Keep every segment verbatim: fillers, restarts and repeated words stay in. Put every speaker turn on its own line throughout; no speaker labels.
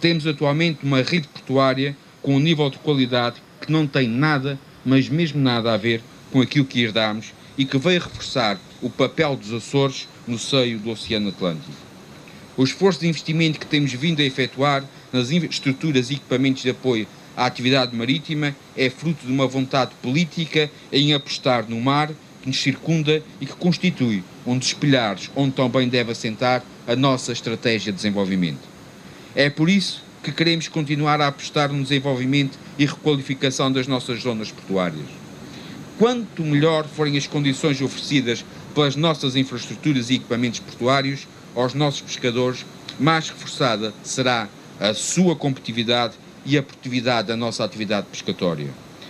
Temos atualmente uma rede portuária com um nível de qualidade que não tem nada, mas mesmo nada a ver com aquilo que herdámos e que veio reforçar o papel dos Açores no seio do Oceano Atlântico. O esforço de investimento que temos vindo a efetuar nas estruturas e equipamentos de apoio à atividade marítima é fruto de uma vontade política em apostar no mar que nos circunda e que constitui um dos pilares onde também deve assentar a nossa estratégia de desenvolvimento. É por isso que queremos continuar a apostar no desenvolvimento e requalificação das nossas zonas portuárias. Quanto melhor forem as condições oferecidas pelas nossas infraestruturas e equipamentos portuários aos nossos pescadores, mais reforçada será a sua competitividade e a produtividade da nossa atividade pescatória.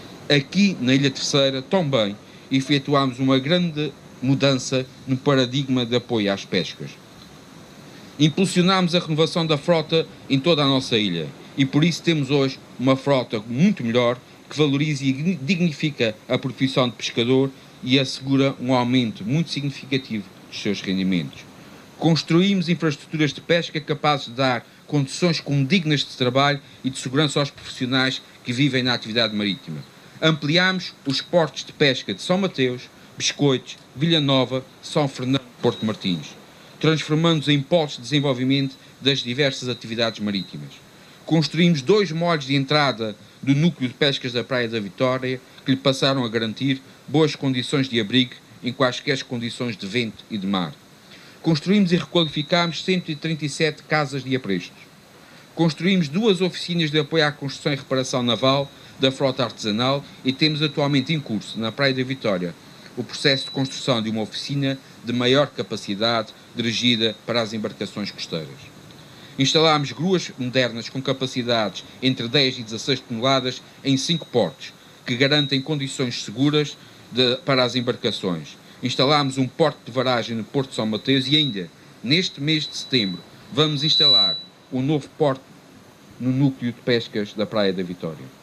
Aqui, na Ilha Terceira, também efetuámos uma grande mudança no paradigma de apoio às pescas. Impulsionámos a renovação da frota em toda a nossa ilha e por isso temos hoje uma frota muito melhor que valoriza e dignifica a profissão de pescador e assegura um aumento muito significativo dos seus rendimentos. Construímos infraestruturas de pesca capazes de dar condições dignas de trabalho e de segurança aos profissionais que vivem na atividade marítima. Ampliámos os portos de pesca de São Mateus, Biscoitos, Vila Nova, São Fernando e Porto Martins, transformando-os em polos de desenvolvimento das diversas atividades marítimas. Construímos dois molhos de entrada do núcleo de pescas da Praia da Vitória que lhe passaram a garantir boas condições de abrigo em quaisquer condições de vento e de mar. Construímos e requalificámos cento e trinta e sete casas de aprestos. Construímos duas oficinas de apoio à construção e reparação naval da frota artesanal e temos atualmente em curso, na Praia da Vitória, o processo de construção de uma oficina de maior capacidade dirigida para as embarcações costeiras. Instalámos gruas modernas com capacidades entre dez e dezasseis toneladas em cinco portos, que garantem condições seguras de, para as embarcações. Instalámos um porto de varagem no Porto de São Mateus e ainda, neste mês de setembro, vamos instalar um novo porto no núcleo de pescas da Praia da Vitória.